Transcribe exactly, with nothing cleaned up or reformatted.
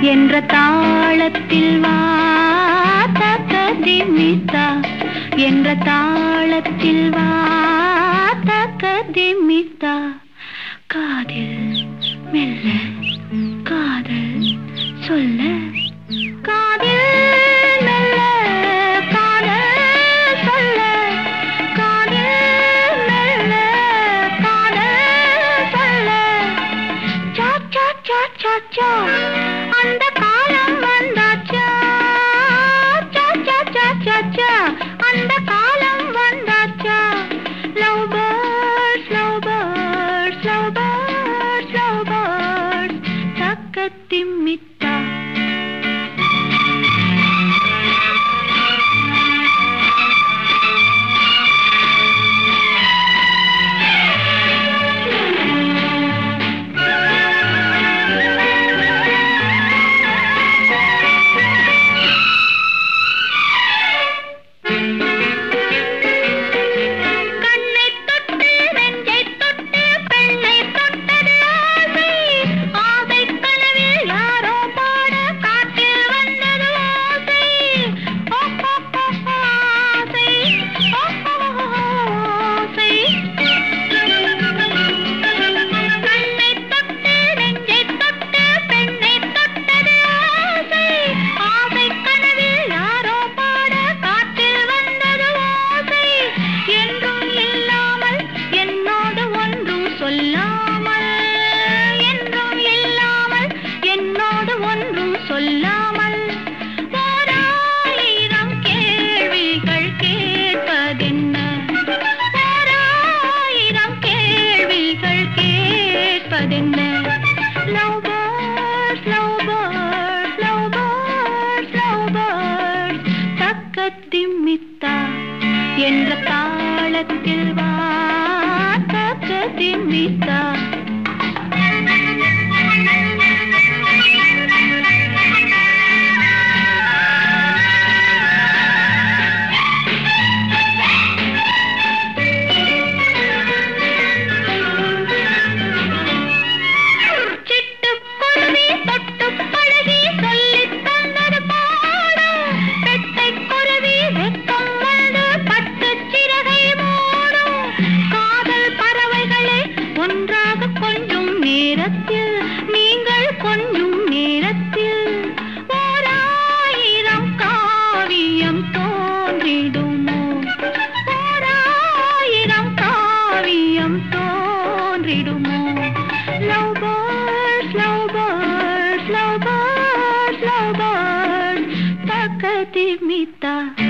என்ற தாளத்தில் வா தக்கதிமித்தா என்ற தாளத்தில் வா தக்கதிமித்தா காதில் மெல்ல காதல் சொல்ல காதில் மெல்ல காதல் சொல்ல காதில் மெல்ல காதல் சொல்ல சா சா சா சா சா அந்த காலம் வந்தாச்சா சா சா சா சா சா அந்த காலம் வந்தாச்சா love birds love birds love birds love birds தக்கதிமித்தா சொல்லாமல் ஓராயிரம் கேள்விகள் கேட்பதென்ன ஓராயிரம் கேள்விகள் கேட்பதென்ன love birds love birds love birds love birds தக்கதிமித்தா என்ற தாளத்தில் வா தக்கதிமித்தா நீங்கள் கொஞ்சம் நேரத்தில் ஓராயிரம் காவியம் தோன்றிடுமோ ஓராயிரம் காவியம் தோன்றிடுமோ love birds love birds love birds love birds தக்கதிமித்தா